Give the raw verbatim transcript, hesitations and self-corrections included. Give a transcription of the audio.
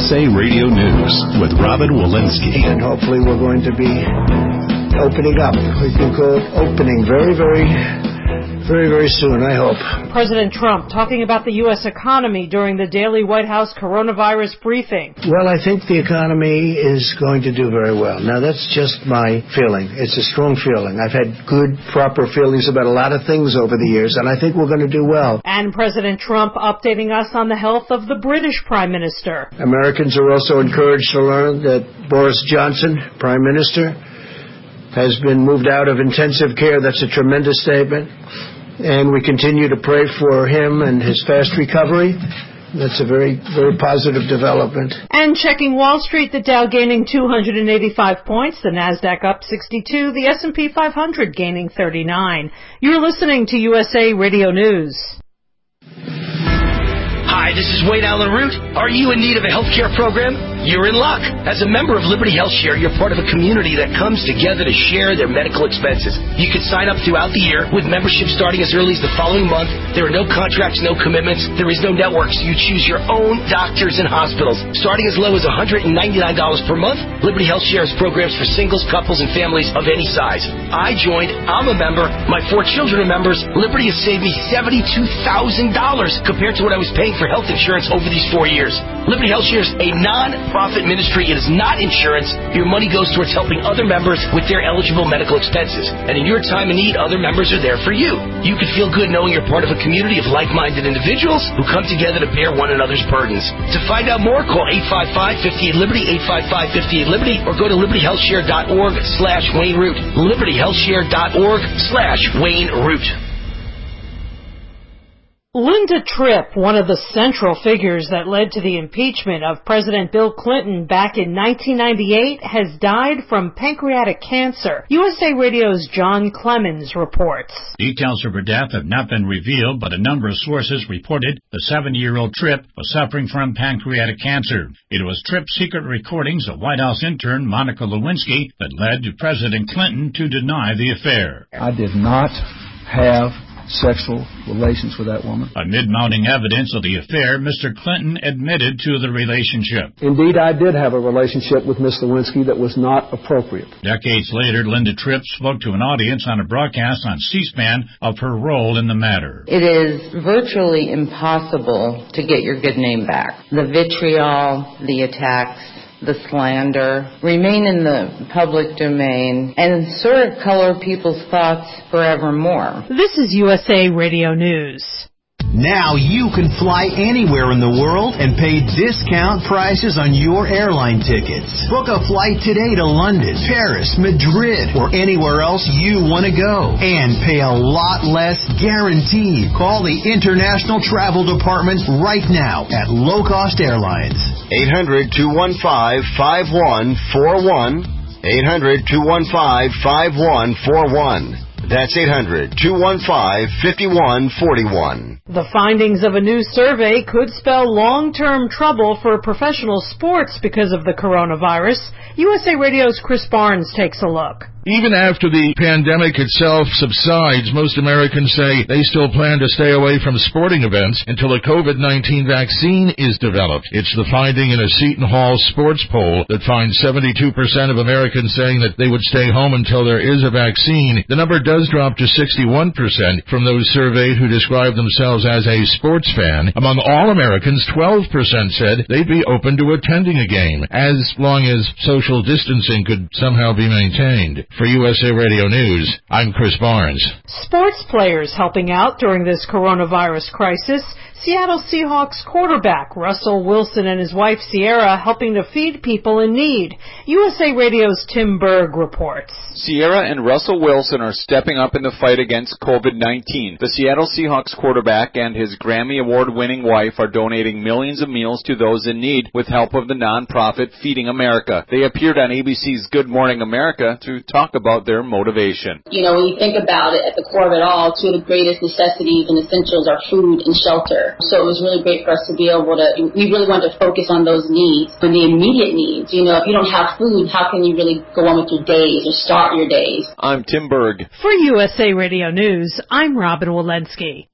S A Radio News with Robin Walensky. And hopefully we're going to be opening up. We can go opening very, very, very, very soon, I hope. President Trump talking about the U S economy during the daily White House coronavirus briefing. Well, I think the economy is going to do very well. Now, that's just my feeling. It's a strong feeling. I've had good, proper feelings about a lot of things over the years, and I think we're going to do well. And President Trump updating us on the health of the British Prime Minister. Americans are also encouraged to learn that Boris Johnson, Prime Minister, has been moved out of intensive care. That's a tremendous statement. And we continue to pray for him and his fast recovery. That's a very, very positive development. And checking Wall Street, the Dow gaining two hundred eighty-five points, the NASDAQ up sixty-two, the S and P five hundred gaining thirty-nine. You're listening to U S A Radio News. Hi, this is Wayne Allen Root. Are you in need of a health care program? You're in luck. As a member of Liberty Health Share, you're part of a community that comes together to share their medical expenses. You can sign up throughout the year with membership starting as early as the following month. There are no contracts, no commitments. There is no network, so you choose your own doctors and hospitals. Starting as low as one hundred ninety-nine dollars per month, Liberty Health Share has programs for singles, couples, and families of any size. I joined. I'm a member. My four children are members. Liberty has saved me seventy-two thousand dollars compared to what I was paying for health insurance over these four years. Liberty Health Share is a non-profit ministry. It is not insurance. Your money goes towards helping other members with their eligible medical expenses. And in your time of need, other members are there for you. You can feel good knowing you're part of a community of like-minded individuals who come together to bear one another's burdens. To find out more, call eight five five, five eight Liberty, eight five five, five eight Liberty, or go to liberty health share dot org slash Wayne Root. liberty health share dot org slash Wayne Root. Linda Tripp, one of the central figures that led to the impeachment of President Bill Clinton back in nineteen ninety-eight, has died from pancreatic cancer. U S A Radio's John Clemens reports. Details of her death have not been revealed, but a number of sources reported the seventy-year-old Tripp was suffering from pancreatic cancer. It was Tripp's secret recordings of White House intern Monica Lewinsky that led to President Clinton to deny the affair. I did not have sexual relations with that woman. Amid mounting evidence of the affair, Mister Clinton admitted to the relationship. Indeed, I did have a relationship with Miss Lewinsky that was not appropriate. Decades later, Linda Tripp spoke to an audience on a broadcast on C-SPAN of her role in the matter. It is virtually impossible to get your good name back. The vitriol, the attacks, the slander remain in the public domain and sort of color people's thoughts forevermore. This is U S A Radio News. Now you can fly anywhere in the world and pay discount prices on your airline tickets. Book a flight today to London, Paris, Madrid, or anywhere else you want to go. And pay a lot less guaranteed. Call the International Travel Department right now at Low Cost Airlines. eight hundred, two one five, five one four one. eight hundred, two one five, five one four one. That's eight hundred, two one five, five one four one. The findings of a new survey could spell long-term trouble for professional sports because of the coronavirus. U S A Radio's Chris Barnes takes a look. Even after the pandemic itself subsides, most Americans say they still plan to stay away from sporting events until a COVID nineteen vaccine is developed. It's the finding in a Seton Hall sports poll that finds seventy-two percent of Americans saying that they would stay home until there is a vaccine. The number does drop to sixty-one percent from those surveyed who describe themselves as a sports fan. Among all Americans, twelve percent said they'd be open to attending a game, as long as social distancing could somehow be maintained. For U S A Radio News, I'm Chris Barnes. Sports players helping out during this coronavirus crisis. Seattle Seahawks quarterback Russell Wilson and his wife Sierra helping to feed people in need. U S A Radio's Tim Berg reports. Sierra and Russell Wilson are stepping up in the fight against COVID nineteen. The Seattle Seahawks quarterback and his Grammy Award-winning wife are donating millions of meals to those in need with help of the nonprofit Feeding America. They appeared on A B C's Good Morning America to talk about their motivation. You know, when you think about it, at the core of it all, two of the greatest necessities and essentials are food and shelter. So it was really great for us to be able to, we really wanted to focus on those needs, and the immediate needs. You know, if you don't have food, how can you really go on with your days or start your days? I'm Tim Berg. For U S A Radio News, I'm Robin Walensky.